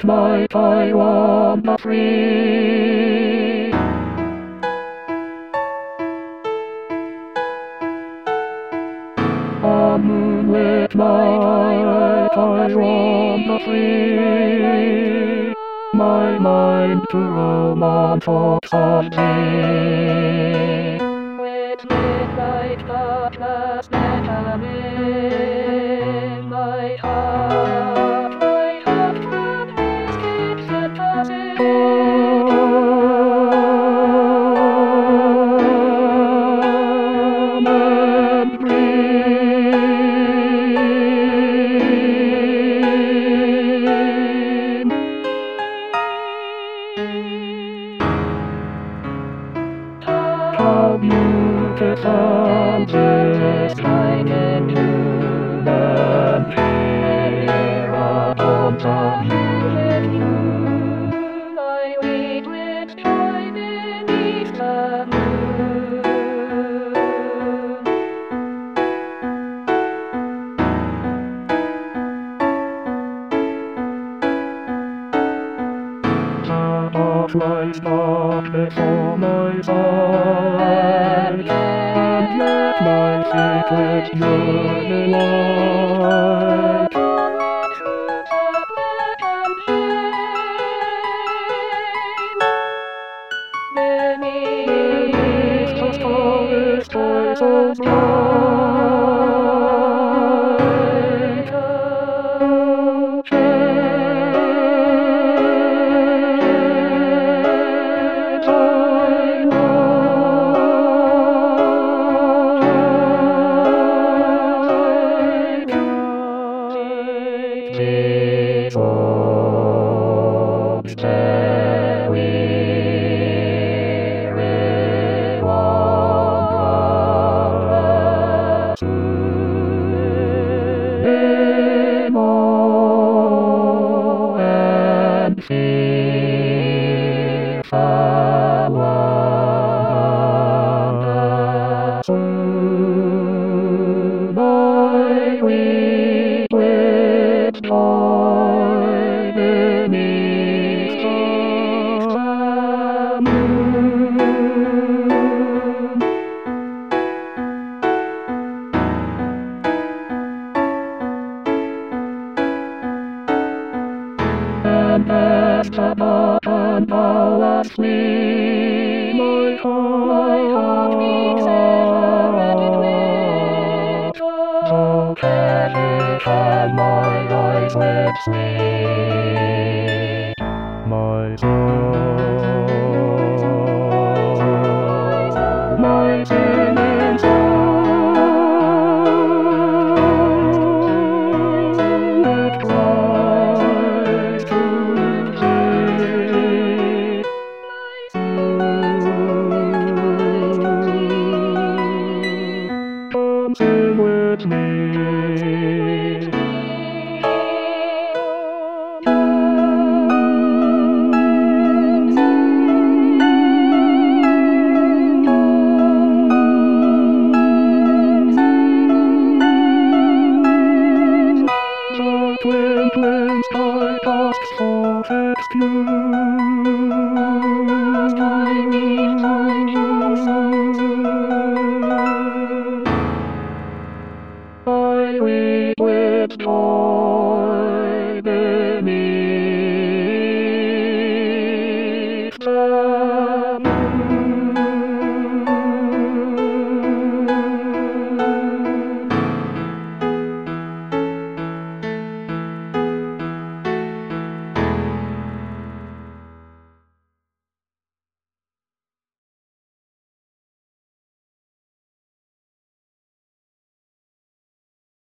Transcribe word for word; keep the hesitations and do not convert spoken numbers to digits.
life I wanna free. A moonlit night I wanna free my mind to roam on thoughts of thee. With midnight darkness beckon in my heart, my heart from its gates it passes. Come and dream. How beautiful this kind in human era upon the moonlit moon. I weep with joy beneath the moon. The off lies not before my eyes, and yet my secret journey lies. Onward through the black and shame, beneath the starry skies of light, shades I like. These hopes that weary wanderers in awe and fear shall wander. Soon I weep with joy beneath the moon. And as the button fell asleep, my heart, my heart beats ever and it will. So heavy shall my eyes with sleep. My soul, my singing soul, it cries to thee. Come sing with me. The twinkling sky asks for excuse. I weep with joy.